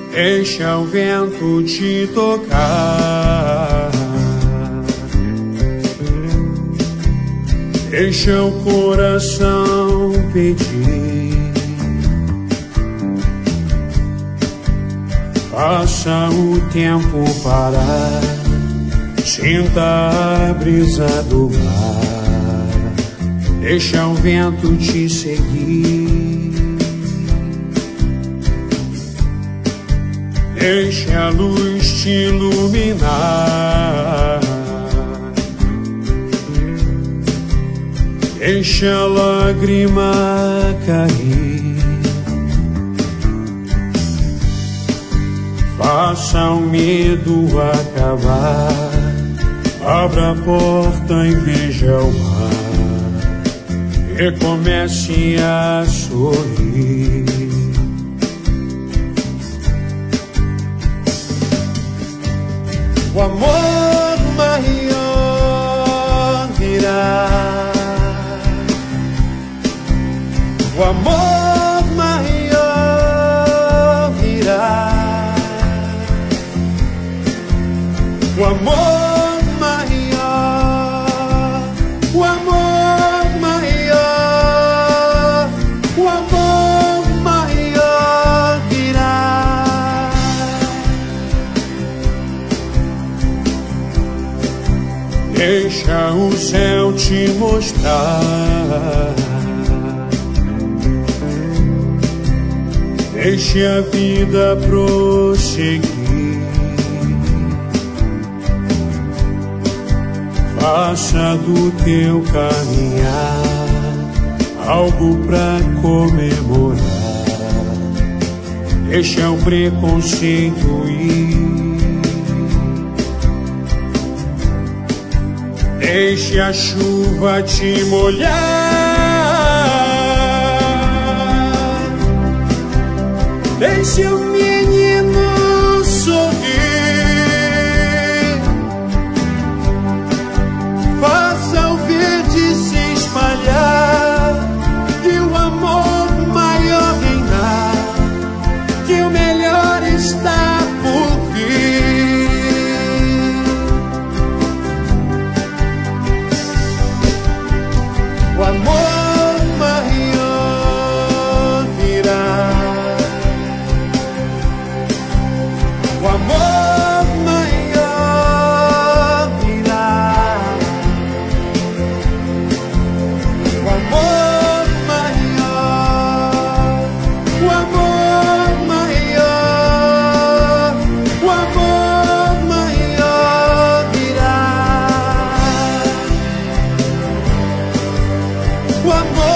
Deixa o vento te tocar, deixa o coração pedir. Faça o tempo parar, sinta a brisa do mar, deixa o vento te seguir. Deixe a luz te iluminar, deixe a lágrima cair. Faça o medo acabar, abra a porta e veja o mar, e comece a sorrir. O amor maior virá, o amor maior virá, o amor maior, o amor maior, o amor maior virá. Deixa o céu te mostrar, deixe a vida prosseguir. Faça do teu caminhar algo pra comemorar, deixa o preconceito ir. Deixe a chuva te molhar, deixe o menino sorrir, faça o verde se espalhar, e o amor maior reinar, que o melhor está por vir. O amor maior virá, o amor maior virá, o amor maior, o amor maior, o amor maior virá. O amor